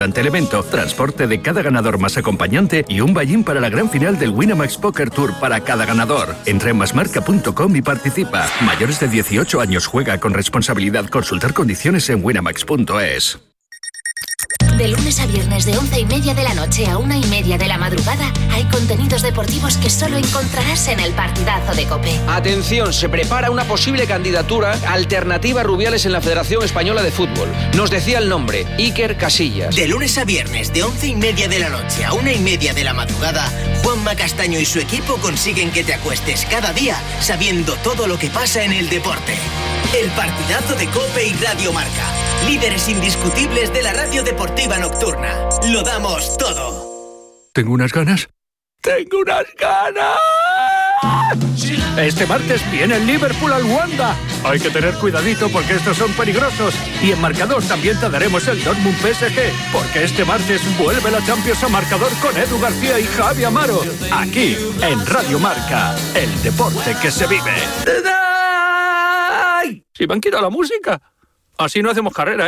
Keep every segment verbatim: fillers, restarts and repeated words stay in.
Ante el evento, transporte de cada ganador más acompañante y un buy-in para la gran final del Winamax Poker Tour para cada ganador. Entra en masmarca punto com y participa. Mayores de dieciocho años, juega con responsabilidad. Consultar condiciones en winamax punto es. De lunes a viernes de once y media de la noche a una y media de la madrugada hay contenidos deportivos que solo encontrarás en el Partidazo de COPE. Atención, se prepara una posible candidatura alternativa a Rubiales en la Federación Española de Fútbol. Nos decía el nombre, Iker Casillas. De lunes a viernes de once y media de la noche a una y media de la madrugada, Juanma Castaño y su equipo consiguen que te acuestes cada día sabiendo todo lo que pasa en el deporte. El Partidazo de COPE y Radio Marca, líderes indiscutibles de la radio deportiva nocturna. Lo damos todo. ¿Tengo unas ganas? ¡Tengo unas ganas! Este martes viene el Liverpool al Wanda. Hay que tener cuidadito porque estos son peligrosos. Y en marcador también te daremos el Dortmund P S G, porque este martes vuelve la Champions a marcador con Edu García y Javi Amaro. Aquí, en Radio Marca, el deporte que se vive. ¡Ay! Si me han quitado la música. Así no hacemos carrera, ¿eh?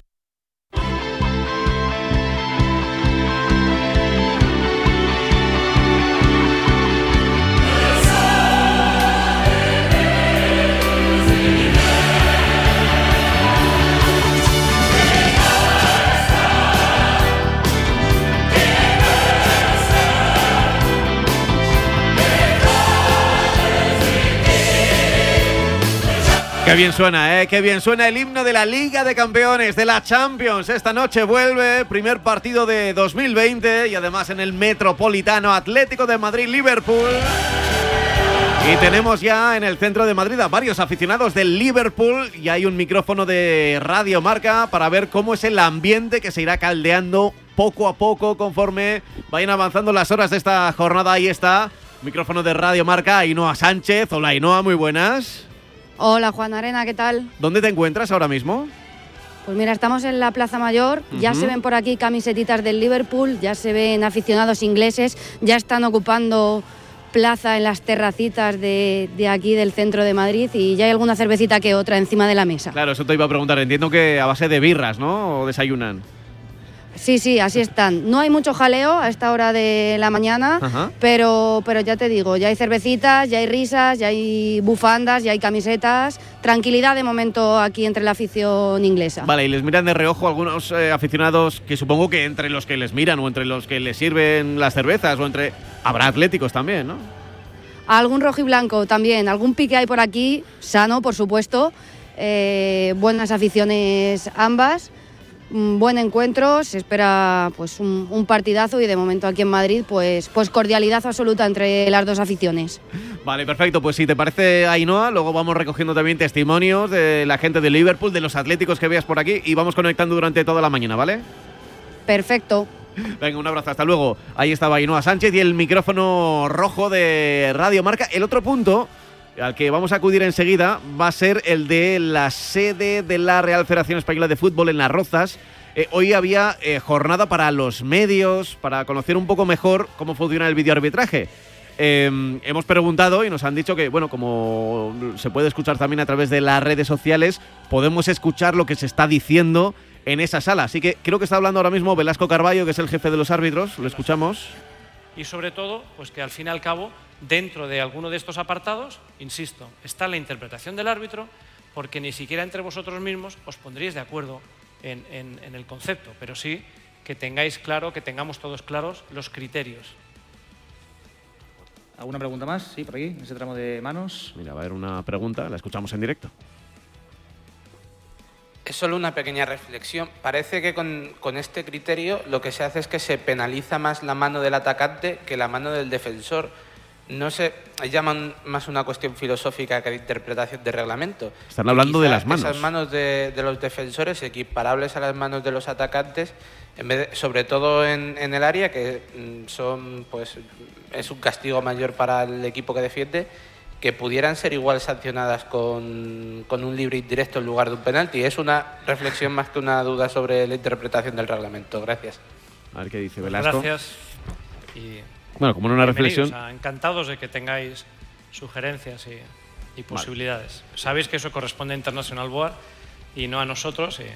Qué bien suena, ¿eh? Qué bien suena el himno de la Liga de Campeones, de la Champions. Esta noche vuelve, primer partido de dos mil veinte y además en el Metropolitano, Atlético de Madrid-Liverpool. Y tenemos ya en el centro de Madrid a varios aficionados del Liverpool y hay un micrófono de Radio Marca para ver cómo es el ambiente que se irá caldeando poco a poco conforme vayan avanzando las horas de esta jornada. Ahí está, micrófono de Radio Marca, Ainhoa Sánchez. Hola Ainhoa, muy buenas. Hola Juan Arena, ¿qué tal? ¿Dónde te encuentras ahora mismo? Pues mira, estamos en la Plaza Mayor, uh-huh. Ya se ven por aquí camisetitas del Liverpool, ya se ven aficionados ingleses, ya están ocupando plaza en las terracitas de, de aquí del centro de Madrid y ya hay alguna cervecita que otra encima de la mesa. Claro, eso te iba a preguntar, entiendo que a base de birras, ¿no? ¿O desayunan? Sí, sí, así están. No hay mucho jaleo a esta hora de la mañana, uh-huh. pero, pero ya te digo, ya hay cervecitas, ya hay risas, ya hay bufandas, ya hay camisetas. Tranquilidad de momento aquí entre la afición inglesa. Vale, y les miran de reojo algunos eh, aficionados que supongo que entre los que les miran o entre los que les sirven las cervezas o entre... Habrá atléticos también, ¿no? Algún rojo y blanco también, algún pique hay por aquí, sano, por supuesto. Eh, buenas aficiones ambas. Un buen encuentro, se espera pues un, un partidazo y de momento aquí en Madrid pues, pues cordialidad absoluta entre las dos aficiones. Vale, perfecto, pues si te parece Ainhoa, luego vamos recogiendo también testimonios de la gente de Liverpool, de los atléticos que veas por aquí y vamos conectando durante toda la mañana, ¿vale? Perfecto. Venga, un abrazo, hasta luego. Ahí estaba Ainhoa Sánchez y el micrófono rojo de Radio Marca. El otro punto al que vamos a acudir enseguida va a ser el de la sede de la Real Federación Española de Fútbol en Las Rozas. Eh, hoy había eh, jornada para los medios, para conocer un poco mejor cómo funciona el videoarbitraje. Eh, hemos preguntado y nos han dicho que, bueno, como se puede escuchar también a través de las redes sociales, podemos escuchar lo que se está diciendo en esa sala. Así que creo que está hablando ahora mismo Velasco Carballo, que es el jefe de los árbitros. Lo escuchamos. Y sobre todo, pues que al fin y al cabo, dentro de alguno de estos apartados, insisto, está la interpretación del árbitro, porque ni siquiera entre vosotros mismos os pondríais de acuerdo en, en, en el concepto, pero sí que tengáis claro, que tengamos todos claros los criterios. ¿Alguna pregunta más? Sí, por aquí, en ese tramo de manos. Mira, va a haber una pregunta, la escuchamos en directo. Es solo una pequeña reflexión. Parece que con, con este criterio lo que se hace es que se penaliza más la mano del atacante que la mano del defensor. No sé, llaman más una cuestión filosófica que de interpretación de reglamento. Están hablando de las manos. Esas manos de, de los defensores equiparables a las manos de los atacantes, en vez de, sobre todo en, en el área, que son, pues, es un castigo mayor para el equipo que defiende, que pudieran ser igual sancionadas con, con un libre indirecto en lugar de un penalti. Es una reflexión más que una duda sobre la interpretación del reglamento. Gracias. A ver qué dice Velasco. Gracias. Y bueno, como en una reflexión. Encantados de que tengáis sugerencias y, y posibilidades. Vale. Sabéis que eso corresponde a International Board y no a nosotros. Y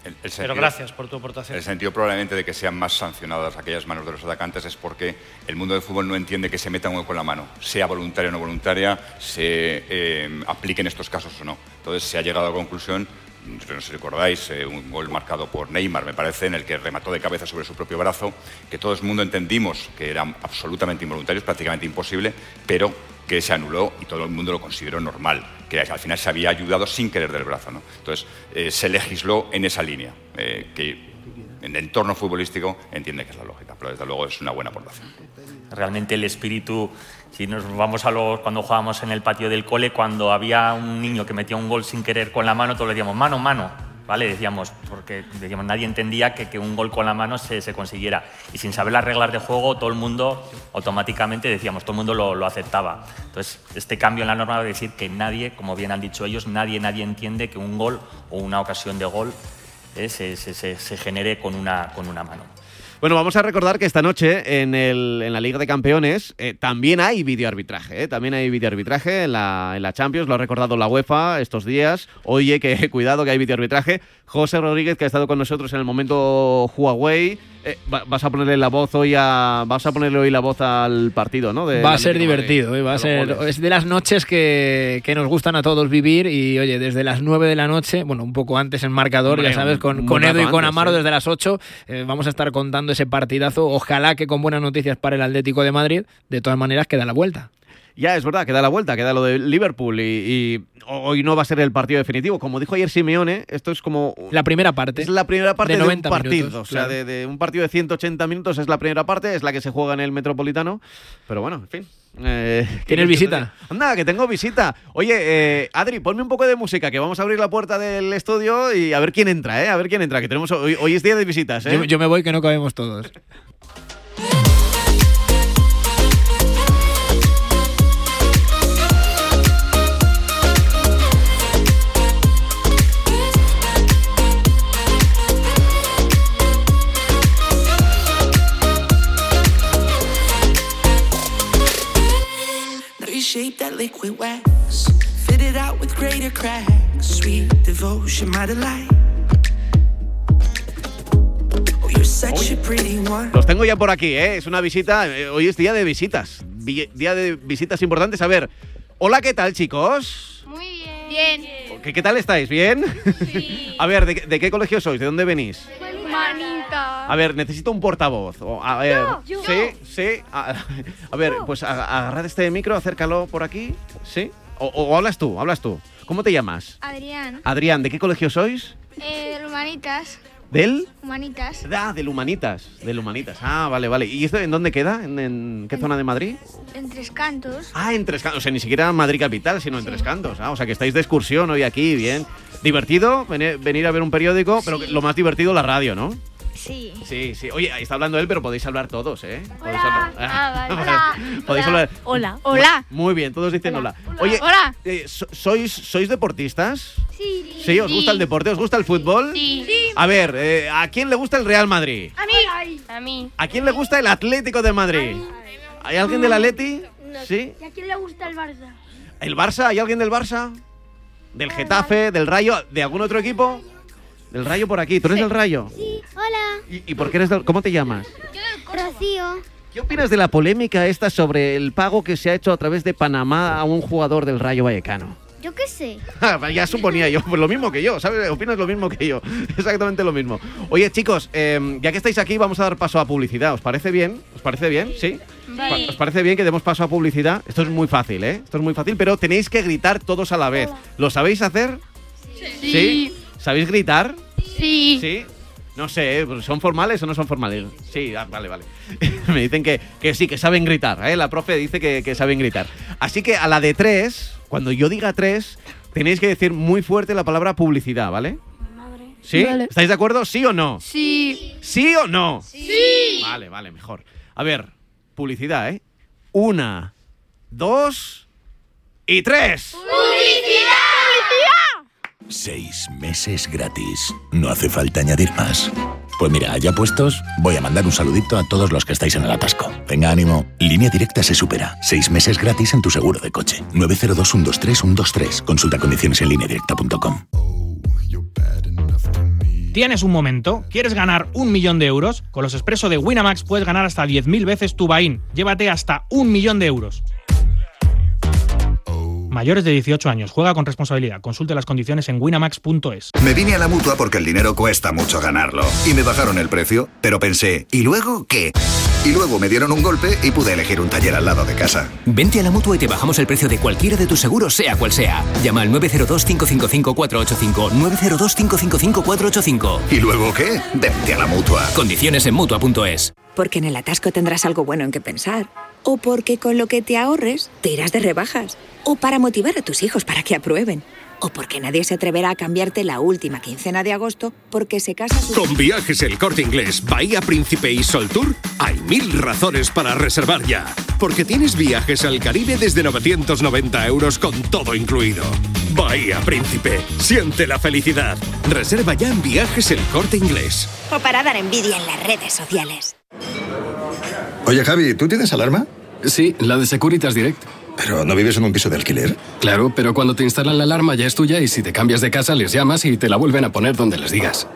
El, el sentido, Pero gracias por tu aportación. El sentido probablemente de que sean más sancionadas aquellas manos de los atacantes es porque el mundo del fútbol no entiende que se meta un gol con la mano, sea voluntaria o no voluntaria, se eh, aplique en estos casos o no. Entonces se ha llegado a la conclusión, no sé si recordáis, eh, un gol marcado por Neymar, me parece, en el que remató de cabeza sobre su propio brazo, que todo el mundo entendimos que eran absolutamente involuntarios, prácticamente imposible, pero que se anuló y todo el mundo lo consideró normal, que al final se había ayudado sin querer del brazo, ¿no? Entonces, eh, se legisló en esa línea, eh, que en el entorno futbolístico entiende que es la lógica, pero desde luego es una buena aportación. Realmente el espíritu, si nos vamos a los, cuando jugábamos en el patio del cole, cuando había un niño que metía un gol sin querer con la mano, todos le decíamos, mano, mano. ¿Vale? Decíamos, porque decíamos, nadie entendía que, que un gol con la mano se, se consiguiera. Y sin saber las reglas de juego, todo el mundo automáticamente decíamos, todo el mundo lo, lo aceptaba. Entonces, este cambio en la norma va a decir que nadie, como bien han dicho ellos, nadie, nadie entiende que un gol o una ocasión de gol eh, se, se, se, se genere con una, con una mano. Bueno, vamos a recordar que esta noche en, el, en la Liga de Campeones eh, también hay videoarbitraje, ¿eh? También hay videoarbitraje en la, en la Champions, lo ha recordado la UEFA estos días. Oye, que cuidado que hay videoarbitraje. José Rodríguez, que ha estado con nosotros en el momento Huawei, eh, vas a ponerle la voz hoy a, vas a ponerle hoy la voz al partido, ¿no? De va a ser divertido, eh, va a ser, es de las noches que, que nos gustan a todos vivir y oye, desde las nueve de la noche, bueno, un poco antes en marcador, Hombre, ya sabes, con, con Edu y con antes, Amaro, ¿sí? Desde las ocho, eh, vamos a estar contando ese partidazo, ojalá que con buenas noticias para el Atlético de Madrid, de todas maneras queda la vuelta. Ya, es verdad, queda la vuelta, queda lo de Liverpool y, y hoy no va a ser el partido definitivo. Como dijo ayer Simeone, esto es como... La primera parte. Es la primera parte de, de un partido. Minutos, o sea, claro. de, de un partido de ciento ochenta minutos es la primera parte, es la que se juega en el Metropolitano. Pero bueno, en fin. Eh, ¿Tienes visita? Anda, que tengo visita. Oye, eh, Adri, ponme un poco de música, que vamos a abrir la puerta del estudio y a ver quién entra, ¿eh? A ver quién entra, que tenemos hoy, hoy es día de visitas, ¿eh? Yo, yo me voy, que no cabemos todos. Shape that liquid wax, fit it out with greater cracks, sweet devotion, my delight. Oh, you're such a pretty one. Los tengo ya por aquí, ¿eh? Es una visita, eh, hoy es día de visitas, Vi- día de visitas importantes. A ver, hola, ¿qué tal, chicos? Muy bien. Bien. ¿Qué, qué tal estáis? ¿Bien? Sí. A ver, ¿de, ¿de qué colegio sois? ¿De dónde venís? Manita. A ver, necesito un portavoz. O, a ver, Yo, yo. sí, sí. A, a ver, pues a- agarrad este micro, acércalo por aquí. ¿Sí? O, o hablas tú, hablas tú. ¿Cómo te llamas? Adrián. Adrián, ¿de qué colegio sois? Eh, Humanitas. ¿Del? Humanitas. Ah, del Humanitas. Del Humanitas. Ah, vale, vale. ¿Y esto en dónde queda? ¿En, en qué En- zona de Madrid? En Tres Cantos. Ah, en Tres Cantos. O sea, ni siquiera Madrid capital, sino en Tres Cantos. Ah, o sea, que estáis de excursión hoy aquí, bien. Divertido venir, venir a ver un periódico, pero Sí. lo más divertido la radio, ¿no? Sí. Sí, sí. Oye, ahí está hablando él, pero podéis hablar todos, ¿eh? Podéis Hola. hablar. Ah, vale. Hola. Podéis Hola. hablar. Hola. Hola. Muy bien, todos dicen hola. Hola. Oye, Hola. eh, so- ¿sois, ¿sois deportistas? Sí. ¿Sí? ¿Os gusta el deporte? ¿Os gusta el fútbol? Sí. Sí. A ver, eh, ¿a quién le gusta el Real Madrid? A mí. A mí. ¿A quién le gusta el Atlético de Madrid? ¿Hay alguien del Atleti? ¿Sí? ¿Y a quién le gusta el Barça? ¿El Barça? ¿Hay alguien del Barça? ¿Del Getafe? ¿Del Rayo? ¿De algún otro equipo? Del Rayo por aquí. ¿Tú eres del Rayo? Sí. Hola. ¿Y, y por qué eres del... ¿Cómo te llamas? Rocío. ¿Qué opinas de la polémica esta sobre el pago que se ha hecho a través de Panamá a un jugador del Rayo Vallecano? Yo qué sé. Ah, ya suponía yo, pues lo mismo que yo, ¿sabes? Opinas lo mismo que yo, exactamente lo mismo. Oye, chicos, eh, ya que estáis aquí, vamos a dar paso a publicidad. ¿Os parece bien? ¿Os parece bien? ¿Sí? Vale. ¿Os parece bien que demos paso a publicidad? Esto es muy fácil, ¿eh? Esto es muy fácil, pero tenéis que gritar todos a la vez. ¿Lo sabéis hacer? Sí. ¿Sabéis gritar? Sí. ¿Sí? No sé, ¿eh? ¿Son formales o no son formales? Sí, ah, vale, vale. Me dicen que, que sí, que saben gritar, ¿eh? La profe dice que, que saben gritar. Así que a la de tres, cuando yo diga tres, tenéis que decir muy fuerte la palabra publicidad, ¿vale? ¿Sí? Vale. ¿Estáis de acuerdo? ¿Sí o no? Sí. ¿Sí o no? Sí. Vale, vale, mejor. A ver, publicidad, ¿eh? Una, dos y tres. ¡Publicidad! Seis meses gratis. No hace falta añadir más. Pues mira, allá puestos, voy a mandar un saludito a todos los que estáis en el atasco. Venga, ánimo. Línea Directa se supera. Seis meses gratis en tu seguro de coche. nueve cero dos, uno dos tres, uno dos tres. Consulta condiciones en línea directa punto com. ¿Tienes un momento? ¿Quieres ganar un millón de euros? Con los Expreso de Winamax puedes ganar hasta diez mil veces tu buy-in. Llévate hasta un millón de euros. Mayores de dieciocho años. Juega con responsabilidad. Consulte las condiciones en winamax punto es. Me vine a la Mutua porque el dinero cuesta mucho ganarlo. Y me bajaron el precio. Pero pensé, ¿y luego qué? Y luego me dieron un golpe y pude elegir un taller al lado de casa. Vente a la Mutua y te bajamos el precio de cualquiera de tus seguros, sea cual sea. Llama al nueve cero dos, cinco cinco cinco, cuatro ocho cinco. nueve cero dos, cinco cinco cinco, cuatro ocho cinco. ¿Y luego qué? Vente a la Mutua. Condiciones en mutua punto es. Porque en el atasco tendrás algo bueno en que pensar. O porque con lo que te ahorres te irás de rebajas. O para motivar a tus hijos para que aprueben. O porque nadie se atreverá a cambiarte la última quincena de agosto porque se casa su... Con Viajes El Corte Inglés, Bahía Príncipe y Sol Tour, hay mil razones para reservar ya. Porque tienes viajes al Caribe desde novecientos noventa euros con todo incluido. Bahía Príncipe, siente la felicidad. Reserva ya en Viajes El Corte Inglés. O para dar envidia en las redes sociales. Oye, Javi, ¿tú tienes alarma? Sí, la de Securitas Direct. ¿Pero no vives en un piso de alquiler? Claro, pero cuando te instalan la alarma ya es tuya y si te cambias de casa les llamas y te la vuelven a poner donde les digas.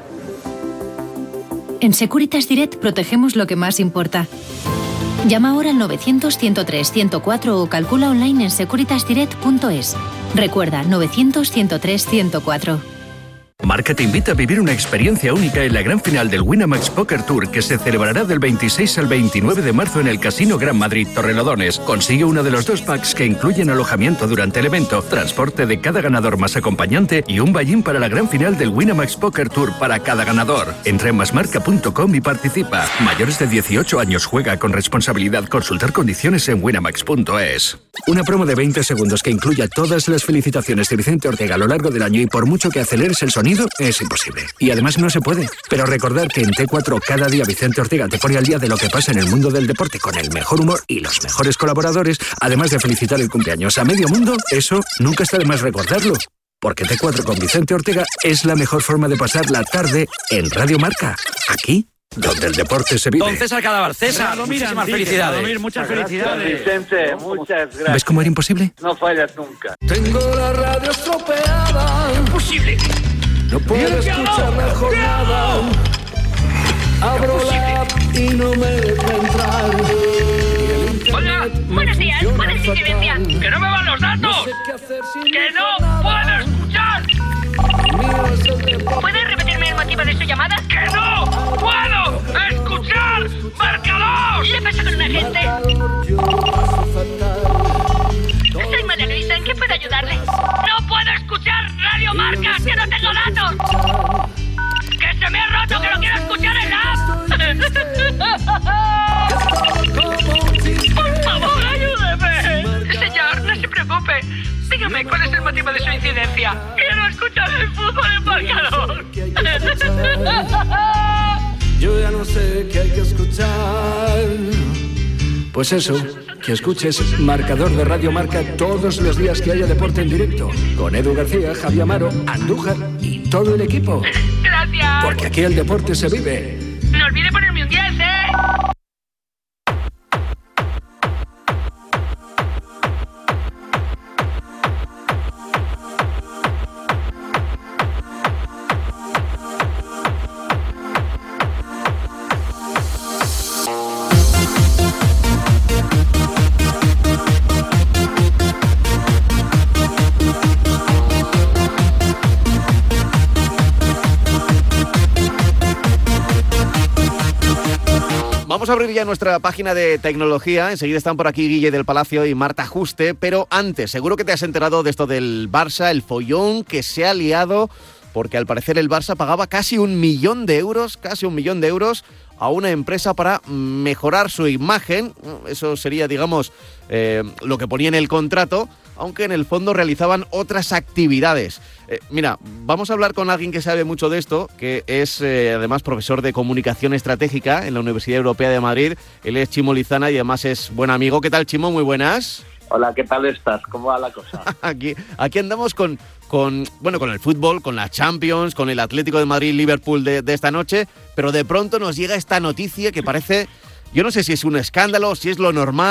En Securitas Direct protegemos lo que más importa. Llama ahora al novecientos, ciento tres, ciento cuatro o calcula online en securitas direct punto es. Recuerda, novecientos, ciento tres, ciento cuatro. Marca te invita a vivir una experiencia única en la gran final del Winamax Poker Tour que se celebrará del veintiséis al veintinueve de marzo en el Casino Gran Madrid Torrelodones. Consigue uno de los dos packs que incluyen alojamiento durante el evento, transporte de cada ganador más acompañante y un buy-in para la gran final del Winamax Poker Tour para cada ganador. Entra en masmarca punto com y participa. Mayores de dieciocho años, juega con responsabilidad. Consultar condiciones en winamax punto es. Una promo de veinte segundos que incluya todas las felicitaciones de Vicente Ortega a lo largo del año y por mucho que aceleres el sonido es imposible. Y además no se puede. Pero recordar que en T cuatro cada día Vicente Ortega te pone al día de lo que pasa en el mundo del deporte con el mejor humor y los mejores colaboradores, además de felicitar el cumpleaños a medio mundo, eso nunca está de más recordarlo. Porque T cuatro con Vicente Ortega es la mejor forma de pasar la tarde en Radio Marca. Aquí, donde el deporte se vive. Don César Cadaval, César, muchísimas felicidades. Radomir, muchas felicidades. Vicente, muchas gracias. ¿Ves cómo era imposible? No fallas nunca. Tengo la radio estropeada. Imposible. No puedo escuchar la jornada. Abro la app y no me deja entrar. Hola, buenos días, ¿puedes incidencia? ¡Que no me van los datos! ¡Que no puedo escuchar! ¿Puedes repetirme el motivo de su llamada? ¡Que no puedo escuchar! ¡Marcador! ¿Qué pasa con un agente? Soy María Luisa, ¿en qué puedo ayudarle? ¡No puedo escuchar Radio Marca, que no tengo datos! ¡Que se me ha roto, que no quiero escuchar en la app! ¡Por favor, ayúdeme! Señor, no se preocupe. Dígame cuál es el motivo de su incidencia. Quiero escuchar el fútbol en marcador. Yo ya no sé qué hay que escuchar. Pues eso, que escuches Marcador de Radio Marca todos los días que haya deporte en directo. Con Edu García, Javi Amaro, Andújar y todo el equipo. Gracias. Porque aquí el deporte se vive. No olvide ponerme un diez, ¿eh? Vamos a abrir ya nuestra página de tecnología. Enseguida están por aquí Guille del Palacio y Marta Juste. Pero antes, seguro que te has enterado de esto del Barça, el follón que se ha liado, porque al parecer el Barça pagaba casi un millón de euros, casi un millón de euros a una empresa para mejorar su imagen. Eso sería, digamos, eh, lo que ponía en el contrato, aunque en el fondo realizaban otras actividades. Eh, mira, vamos a hablar con alguien que sabe mucho de esto, que es eh, además profesor de Comunicación Estratégica en la Universidad Europea de Madrid. Él es Chimo Lizana y además es buen amigo. ¿Qué tal, Chimo? Muy buenas. Hola, ¿qué tal estás? ¿Cómo va la cosa? aquí, aquí andamos con, con, bueno, con el fútbol, con la Champions, con el Atlético de Madrid-Liverpool de, de esta noche, pero de pronto nos llega esta noticia que parece, yo no sé si es un escándalo, si es lo normal,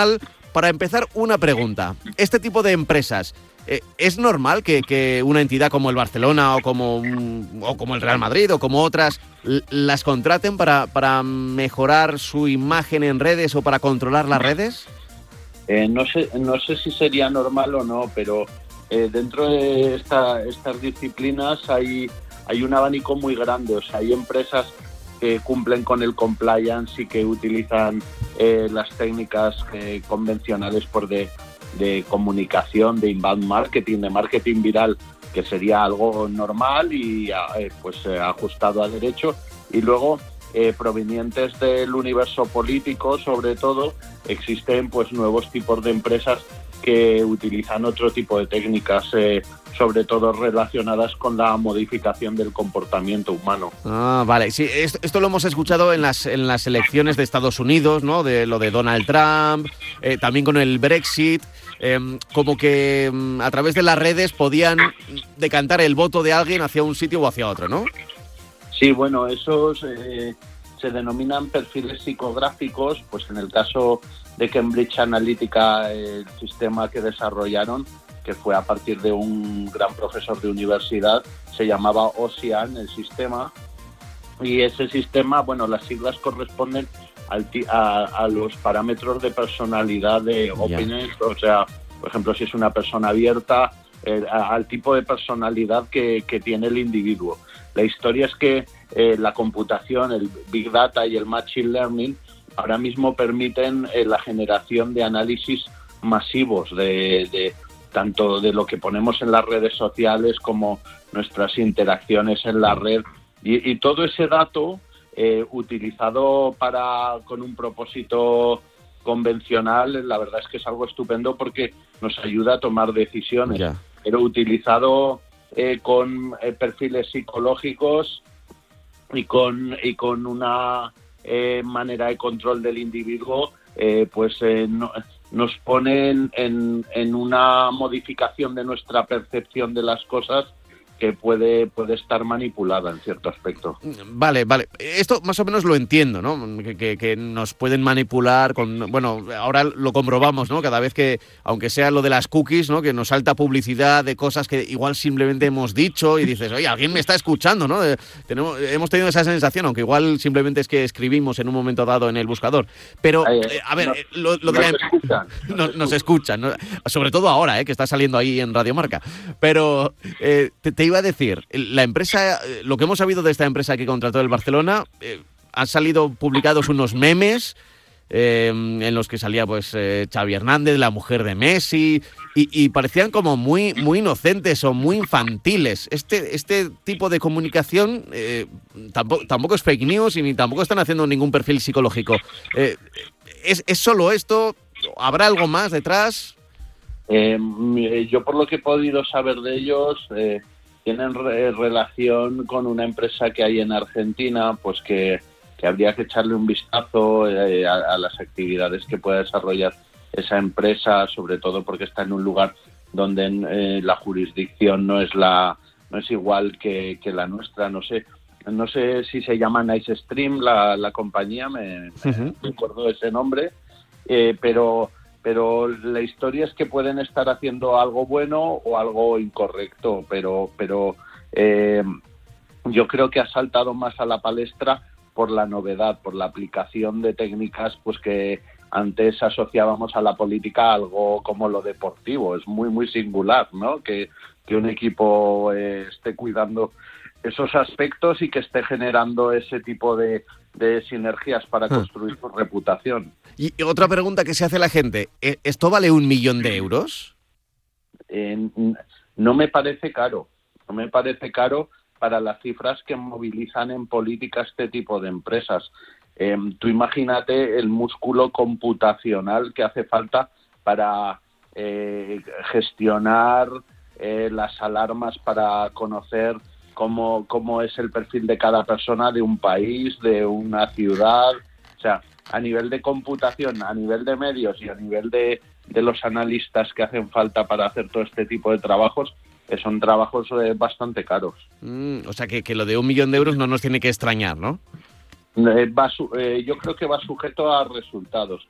para empezar, una pregunta. Este tipo de empresas, eh, ¿es normal que, que una entidad como el Barcelona o como, un, o como el Real Madrid o como otras l- las contraten para, para mejorar su imagen en redes o para controlar las redes? Eh, no sé, no sé si sería normal o no, pero eh, dentro de esta, estas disciplinas hay, hay un abanico muy grande. O sea, hay empresas que cumplen con el compliance y que utilizan eh, las técnicas eh, convencionales por de, de comunicación, de inbound marketing, de marketing viral, que sería algo normal y eh, pues eh, ajustado a derecho. Y luego, eh, provenientes del universo político, sobre todo, existen pues nuevos tipos de empresas que utilizan otro tipo de técnicas, eh, sobre todo relacionadas con la modificación del comportamiento humano. Ah, vale. Sí, esto, esto lo hemos escuchado en las, en las elecciones de Estados Unidos, ¿no? De lo de Donald Trump, eh, también con el Brexit, eh, como que mm, a través de las redes podían decantar el voto de alguien hacia un sitio o hacia otro, ¿no? Sí, bueno, esos eh, se denominan perfiles psicográficos. Pues en el caso de Cambridge Analytica, el sistema que desarrollaron, que fue a partir de un gran profesor de universidad, se llamaba Ocean, el sistema, y ese sistema, bueno, las siglas corresponden al ti- a, a los parámetros de personalidad de openness, o sea, por ejemplo, si es una persona abierta, eh, a, al tipo de personalidad que, que tiene el individuo. La historia es que eh, la computación, el Big Data y el Machine Learning ahora mismo permiten eh, la generación de análisis masivos de, de tanto de lo que ponemos en las redes sociales como nuestras interacciones en la red, y, y todo ese dato eh, utilizado para con un propósito convencional, la verdad es que es algo estupendo porque nos ayuda a tomar decisiones. Ya. Pero utilizado eh, con eh, perfiles psicológicos y con y con una eh, manera de control del individuo, eh, pues eh, no, nos ponen en, en una modificación de nuestra percepción de las cosas que puede, puede estar manipulada en cierto aspecto. Vale, vale. Esto más o menos lo entiendo, ¿no? Que, que, que nos pueden manipular con... Bueno, ahora lo comprobamos, ¿no? Cada vez que, aunque sea lo de las cookies, ¿no? Que nos salta publicidad de cosas que igual simplemente hemos dicho y dices, oye, alguien me está escuchando, ¿no? Eh, tenemos, hemos tenido esa sensación, aunque igual simplemente es que escribimos en un momento dado en el buscador. Pero, eh, a ver, no, eh, lo, lo de nos la... escuchan. Nos, nos escuchan, ¿no? Sobre todo ahora, ¿eh? Que está saliendo ahí en Radio Marca. Pero eh, te, te iba a decir, la empresa, lo que hemos sabido de esta empresa que contrató el Barcelona, eh, han salido publicados unos memes eh, en los que salía pues eh, Xavi Hernández, la mujer de Messi, y, y parecían como muy, muy inocentes o muy infantiles. Este, este tipo de comunicación eh, tampoco, tampoco es fake news y ni tampoco están haciendo ningún perfil psicológico. Eh, ¿es, ¿Es solo esto? ¿Habrá algo más detrás? Eh, yo, por lo que he podido saber de ellos, eh, tienen re- relación con una empresa que hay en Argentina, pues que, que habría que echarle un vistazo eh, a, a las actividades que pueda desarrollar esa empresa, sobre todo porque está en un lugar donde eh, la jurisdicción no es la no es igual que, que la nuestra. No sé no sé si se llama Nice Stream la, la compañía, me, Uh-huh. me acuerdo de ese nombre, eh, pero pero la historia es que pueden estar haciendo algo bueno o algo incorrecto, pero pero eh, yo creo que ha saltado más a la palestra por la novedad, por la aplicación de técnicas pues que antes asociábamos a la política algo como lo deportivo. Es muy muy singular, ¿no? Que, que un equipo eh, esté cuidando esos aspectos y que esté generando ese tipo de, de sinergias para construir su reputación. Y otra pregunta que se hace la gente, ¿esto vale un millón de euros? Eh, no me parece caro, no me parece caro para las cifras que movilizan en política este tipo de empresas. Eh, tú imagínate el músculo computacional que hace falta para eh, gestionar eh, las alarmas, para conocer cómo, cómo es el perfil de cada persona de un país, de una ciudad. O sea, a nivel de computación, a nivel de medios y a nivel de, de los analistas que hacen falta para hacer todo este tipo de trabajos, que son trabajos eh, bastante caros. Mm, o sea, que, que lo de un millón de euros no nos tiene que extrañar, ¿no? Eh, va su, eh, yo creo que va sujeto a resultados.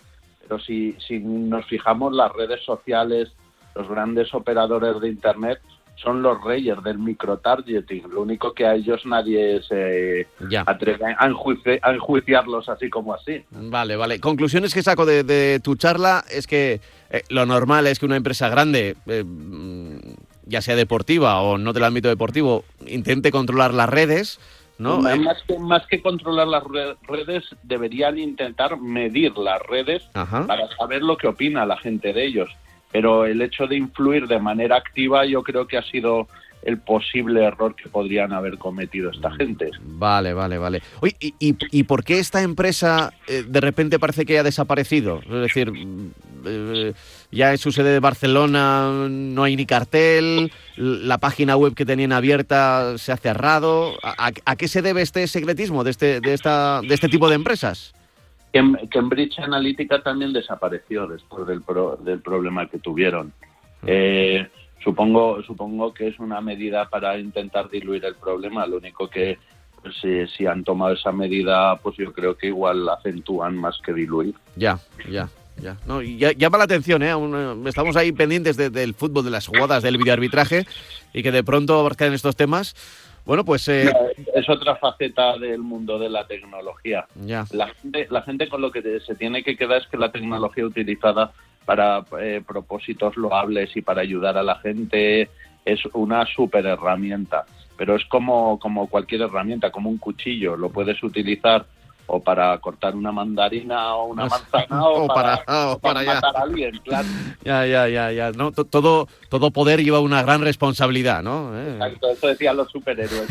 pero si, si nos fijamos, las redes sociales, los grandes operadores de Internet son los reyes del microtargeting. Lo único que a ellos nadie se ya. atreve a, enjuici- a enjuiciarlos así como así. Vale, vale. Conclusiones que saco de, de tu charla es que eh, lo normal es que una empresa grande, eh, ya sea deportiva o no del ámbito deportivo, intente controlar las redes, ¿no? Más que, más que controlar las redes, deberían intentar medir las redes Ajá. para saber lo que opina la gente de ellos. Pero el hecho de influir de manera activa yo creo que ha sido el posible error que podrían haber cometido esta gente. Vale, vale, vale. Oye, ¿y, y, y por qué esta empresa eh, de repente parece que ha desaparecido? Es decir, eh, ya en su sede de Barcelona no hay ni cartel, la página web que tenían abierta se ha cerrado. ¿A, a, a qué se debe este secretismo de este, de esta, de este tipo de empresas? Cambridge Analytica también desapareció después del, pro, del problema que tuvieron. Eh, supongo, supongo que es una medida para intentar diluir el problema. Lo único que pues, si, si han tomado esa medida, pues yo creo que igual la acentúan más que diluir. Ya, ya. Ya, no, ya, llama la atención, ¿eh? Aún, estamos ahí pendientes de, del fútbol, de las jugadas, del videoarbitraje, y que de pronto abarcan estos temas. Bueno, pues... Eh... Es otra faceta del mundo de la tecnología. Ya. La gente, la gente con lo que se tiene que quedar es que la tecnología utilizada para eh, propósitos loables y para ayudar a la gente es una súper herramienta. Pero es como, como cualquier herramienta, como un cuchillo. Lo puedes utilizar o para cortar una mandarina o una manzana o, o para, para, o o para, para matar a alguien, claro. Ya, ya, ya, ya. No, todo, todo poder lleva una gran responsabilidad, ¿no? Eh. Exacto, eso decían los superhéroes.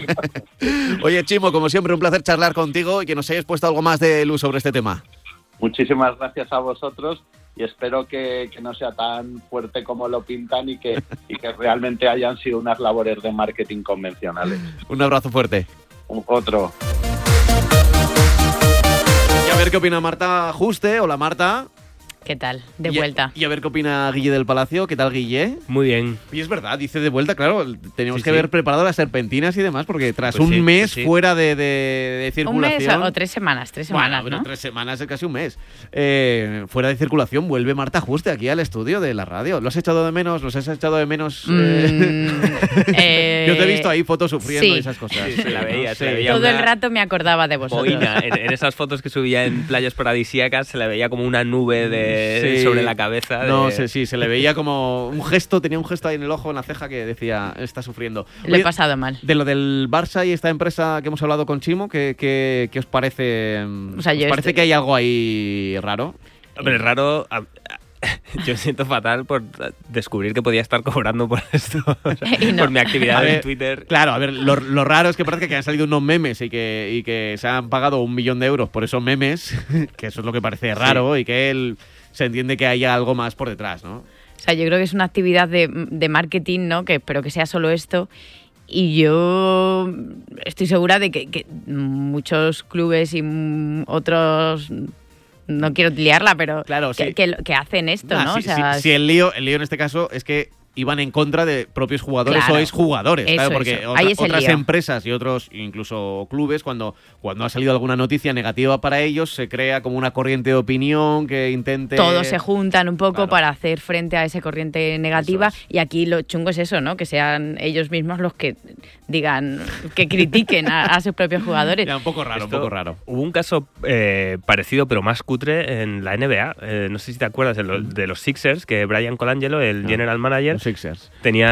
Oye, Chimo, como siempre, un placer charlar contigo y que nos hayas puesto algo más de luz sobre este tema. Muchísimas gracias a vosotros y espero que, que no sea tan fuerte como lo pintan y que, y que realmente hayan sido unas labores de marketing convencionales. Un abrazo fuerte. Otro. Y a ver qué opina Marta Juste. Hola, Marta. ¿Qué tal? De y vuelta. A, y a ver qué opina Guille del Palacio. ¿Qué tal, Guille? Muy bien. Y es verdad, dice de vuelta, claro, teníamos sí, que sí. haber preparado las serpentinas y demás, porque tras Pues un sí, mes sí, sí. fuera de, de, de circulación... Un mes o tres semanas, tres semanas, bueno, ¿no? tres semanas es casi un mes. Eh, fuera de circulación vuelve Marta Juste aquí al estudio de la radio. ¿Lo has echado de menos? ¿Los has echado de menos? Eh... Mm, eh, Yo te he visto ahí fotos sufriendo sí. y esas cosas. Sí, se la veía, ¿no? se la Sí. veía. Todo una el rato me acordaba de vosotros. boina. En, en esas fotos que subía en playas paradisíacas se le veía como una nube de, Sí. sobre la cabeza. De... No sé, sí, se le veía como un gesto, tenía un gesto ahí en el ojo, en la ceja, que decía, está sufriendo. Le he Oye, pasado mal. de lo del Barça y esta empresa que hemos hablado con Chimo, ¿qué, qué, qué os parece? O sea, ¿Os yo parece estoy- que hay algo ahí raro? Hombre, raro. a- a- Yo me siento fatal por descubrir que podía estar cobrando por esto. O sea, Y no. por mi actividad A ver, en Twitter. Claro, a ver, lo, lo raro es que parece que han salido unos memes y que, y que se han pagado un millón de euros por esos memes, que eso es lo que parece raro, y que él se entiende que haya algo más por detrás, ¿no? O sea, yo creo que es una actividad de, de marketing, ¿no? Que espero que sea solo esto. Y yo estoy segura de que, que muchos clubes y mm, otros... No quiero liarla, pero Claro, que, sí. que, que hacen esto, Ah, ¿no? sí, o sea, sí, sí, el lío, el lío en este caso es que iban en contra de propios jugadores Claro. o exjugadores, Eso, claro, porque eso. otra- Ahí es el otras lío. empresas y otros incluso clubes, cuando, cuando ha salido alguna noticia negativa para ellos, se crea como una corriente de opinión que intente... todos se juntan un poco Claro. para hacer frente a esa corriente negativa Eso y aquí lo chungo es eso, ¿no? Que sean ellos mismos los que digan, que critiquen a, a sus propios jugadores. Ya, un poco raro, Esto- un poco raro. Hubo un caso eh, parecido, pero más cutre, en la N B A. Eh, no sé si te acuerdas de, lo- de los Sixers, que Brian Colangelo, el Ah, general manager, Los Sixers. tenía,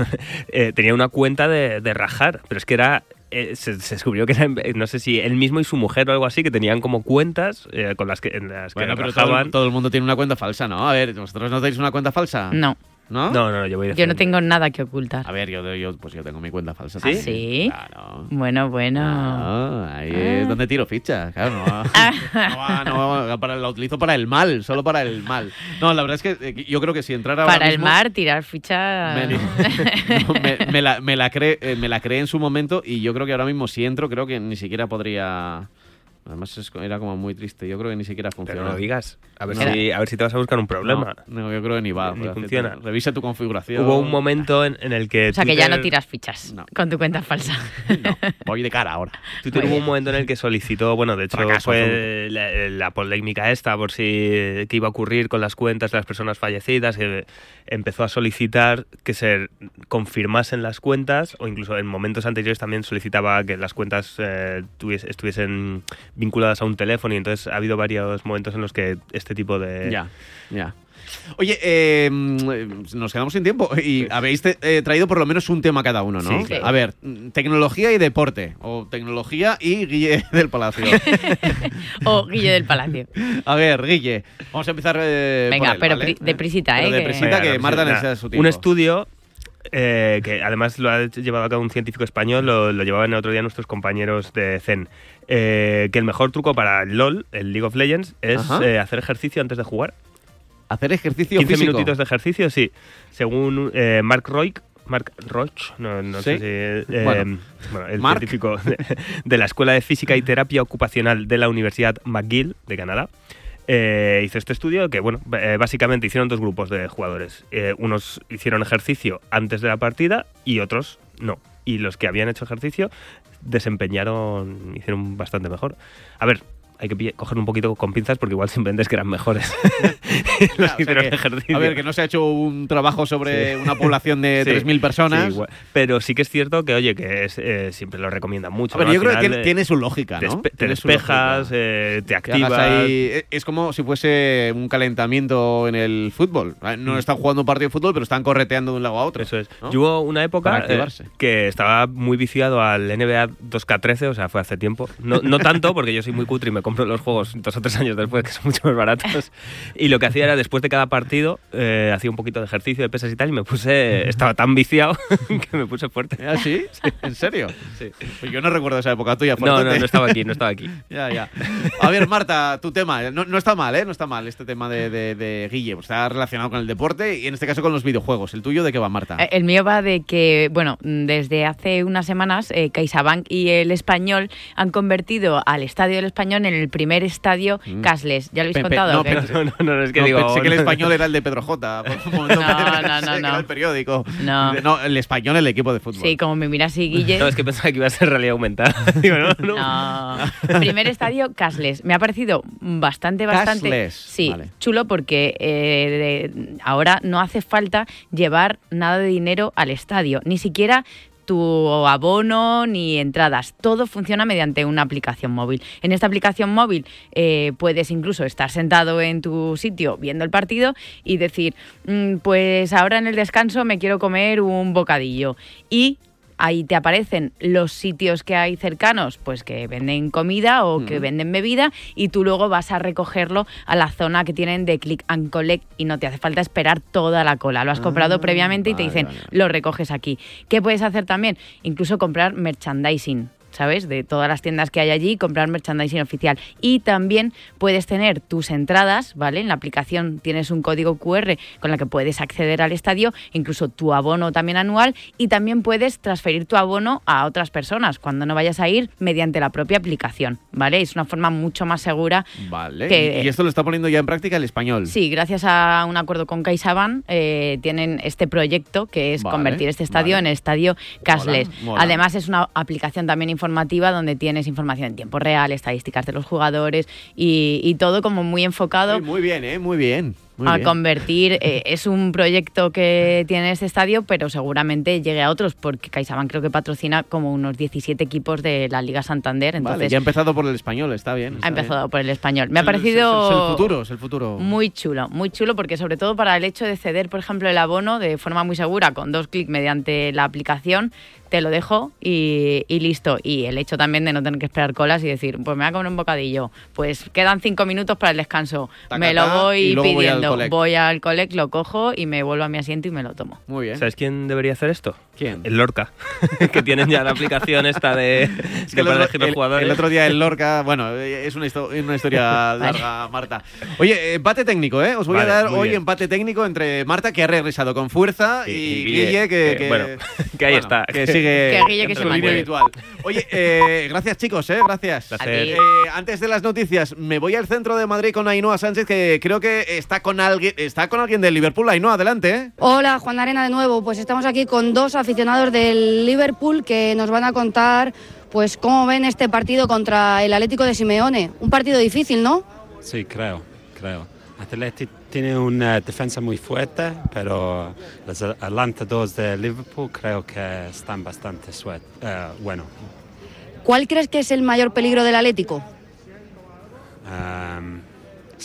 eh, tenía una cuenta de, de rajar, pero es que era... eh, se, se descubrió que era, eh, no sé si él mismo y su mujer o algo así, que tenían como cuentas eh, con las que, en las que Bueno, pero todo, rajaban. el- todo el mundo tiene una cuenta falsa, ¿no? A ver, ¿vosotros no tenéis una cuenta falsa? No, ¿No? No, no, yo voy de yo no frente. tengo nada que ocultar. A ver, yo, yo, pues yo tengo mi cuenta falsa. ¿Ah, también. sí? Claro. Bueno, bueno. Claro, ahí Ah. es donde tiro ficha, claro, no, no, no, no, para, la utilizo para el mal, solo para el mal. No, la verdad es que eh, yo creo que si entrara ahora Para el mismo, mar, tirar ficha... Me, no, me, me la, me, la creé, eh, me la creé en su momento y yo creo que ahora mismo si entro creo que ni siquiera podría Además es, era como muy triste. Yo creo que ni siquiera funciona. Pero no lo digas. A ver, No. si, a ver si te vas a buscar un problema. No, no, yo creo que ni va. Ni pero funciona. Revisa tu configuración. Hubo un momento en, en el que O sea, que ya Twitter- no tiras fichas con tu cuenta falsa. Voy de cara ahora. Twitter hubo un momento en el que solicitó, bueno, de hecho Fracaso fue la, la polémica esta por si qué iba a ocurrir con las cuentas de las personas fallecidas, que empezó a solicitar que se confirmasen las cuentas, o incluso en momentos anteriores también solicitaba que las cuentas eh, tuvies- estuviesen vinculadas a un teléfono, y entonces ha habido varios momentos en los que este tipo de... Ya, ya. Oye, eh, nos quedamos sin tiempo y habéis te- eh, traído por lo menos un tema cada uno, ¿no? Sí, claro. A ver, tecnología y deporte, o tecnología y Guille del Palacio. O Guille del Palacio. A ver, Guille, vamos a empezar eh, Venga, por él, pero ¿vale? pri- deprisita, Pero ¿eh? deprisita, Venga, que no, Marta nada. necesita su tiempo. Un estudio eh, que además lo ha llevado a cabo un científico español, lo, lo llevaban el otro día nuestros compañeros de Zen, eh, que el mejor truco para el LOL, el League of Legends, es Ajá. eh, hacer ejercicio antes de jugar. Hacer ejercicio quince físico. minutitos de ejercicio, sí. Según eh, Mark Roig, Mark Roch, no, no Sí. sé si... eh, Bueno. bueno, el Mark. científico de, de la Escuela de Física y Terapia Ocupacional de la Universidad McGill de Canadá, eh, hizo este estudio que, bueno, eh, básicamente hicieron dos grupos de jugadores. Eh, unos hicieron ejercicio antes de la partida y otros no. Y los que habían hecho ejercicio desempeñaron, hicieron bastante mejor. A ver, hay que pille- coger un poquito con pinzas porque igual simplemente es que eran mejores. Los Claro, o sea hicieron que, ejercicio. a ver, que no se ha hecho un trabajo sobre una población de Sí, tres mil personas. sí, igual. Pero sí que es cierto que, oye, que es, eh, siempre lo recomiendan mucho. A ver, ¿no? yo Al creo que final, tiene, eh, tiene su lógica, ¿no? despe- te Tiene su despejas, lógica. eh, te Que activas. hagas ahí- es como si fuese un calentamiento en el fútbol. No están jugando un partido de fútbol, pero están correteando de un lado a otro. Eso es. ¿no? Yo hubo una época Para eh, activarse. que estaba muy viciado al N B A dos K trece, o sea, fue hace tiempo. No, no tanto, porque yo soy muy cutre y me compro los juegos dos o tres años después, que son mucho más baratos. Y lo que hacía era, después de cada partido, eh, hacía un poquito de ejercicio de pesas y tal, y me puse... Estaba tan viciado que me puse fuerte. ¿Ah, sí? ¿En serio? Sí. Pues yo no recuerdo esa época tuya. No, fuerte. no, no estaba aquí, no estaba aquí. Ya, ya. A ver, Marta, tu tema. No, no está mal, ¿eh? No está mal este tema de, de, de Guille. Pues está relacionado con el deporte y en este caso con los videojuegos. ¿El tuyo de qué va, Marta? Eh, El mío va de que, bueno, desde hace unas semanas eh, CaixaBank y el Español han convertido al Estadio del Español en el primer estadio Mm. cashless. ¿Ya lo habéis Pe- pe- contado? no, o qué? pensé- No, no, no, es que No, digo... pensé que el no. español era el de Pedro J. Por un momento No, pensé no, que no, no. era el periódico. No. No, el español, el equipo de fútbol. Sí, como me mira así, Guille. No, es que pensaba que iba a ser realidad aumentada. Digo, no, no. No. Primer estadio cashless. Me ha parecido bastante, bastante Cashless, sí, vale. chulo porque eh, de- ahora no hace falta llevar nada de dinero al estadio, ni siquiera tu abono ni entradas. Todo funciona mediante una aplicación móvil. En esta aplicación móvil eh, puedes incluso estar sentado en tu sitio viendo el partido y decir, "Mm, pues ahora en el descanso me quiero comer un bocadillo". Y ahí te aparecen los sitios que hay cercanos, pues que venden comida o que Ujú. venden bebida, y tú luego vas a recogerlo a la zona que tienen de click and collect y no te hace falta esperar toda la cola. Lo has comprado Ah, previamente y te vale, dicen, vale, vale. lo recoges aquí. ¿Qué puedes hacer también? Incluso comprar merchandising, ¿sabes? De todas las tiendas que hay allí, comprar merchandising oficial. Y también puedes tener tus entradas, ¿vale? En la aplicación tienes un código cu erre con la que puedes acceder al estadio, incluso tu abono también anual, y también puedes transferir tu abono a otras personas cuando no vayas a ir mediante la propia aplicación, ¿vale? Es una forma mucho más segura. Vale. que- Y esto lo está poniendo ya en práctica el español. Sí, gracias a un acuerdo con CaixaBank eh, tienen este proyecto que es Vale, convertir este estadio vale. en estadio cashless. mola. Además es una aplicación también informativa donde tienes información en tiempo real, estadísticas de los jugadores y, y todo como muy enfocado Muy, muy bien, ¿eh? Muy bien. Muy a bien. convertir. Eh, es un proyecto que tiene este estadio, pero seguramente llegue a otros porque CaixaBank creo que patrocina como unos diecisiete equipos de la Liga Santander. Entonces Vale, ya ha empezado por el español, está bien. ha está empezado bien. por el español. Me ha Es el- parecido Es, es el futuro, es el futuro. muy chulo, muy chulo, porque sobre todo para el hecho de ceder, por ejemplo, el abono de forma muy segura, con dos clics mediante la aplicación, te lo dejo y, y listo. Y el hecho también de no tener que esperar colas y decir, pues me voy a comer un bocadillo, pues quedan cinco minutos para el descanso, Taca, me lo taca, voy y luego voy al pidiendo. Collect. Voy al Collect, lo cojo y me vuelvo a mi asiento y me lo tomo. Muy bien. ¿Sabes quién debería hacer esto? ¿Quién? El Lorca, que tienen ya la aplicación esta de, es que de el, para otro, elegir los el, jugadores. el otro día el Lorca, bueno, es una, histo una historia larga, Marta. Oye, empate técnico, ¿eh? Os voy vale, a dar hoy bien. empate técnico entre Marta, que ha regresado con fuerza, y, y Guille, Guille, que, que, bueno, que ahí bueno, está. Que sigue que Guille, que su línea habitual. Oye, eh, gracias chicos, ¿eh? Gracias. Eh, antes de las noticias, me voy al centro de Madrid con Ainhoa Sánchez, que creo que está con alguien, está con alguien del Liverpool. Ainhoa, adelante, ¿eh? Hola, Juan Arena de nuevo. Pues estamos aquí con dos aficionados del Liverpool que nos van a contar pues cómo ven este partido contra el Atlético de Simeone. Un partido difícil, ¿no? Sí, creo, creo. Atleti tiene una defensa muy fuerte, pero los Atlanta dos de Liverpool creo que están bastante suet, uh, bueno. ¿Cuál crees que es el mayor peligro del Atlético? Um,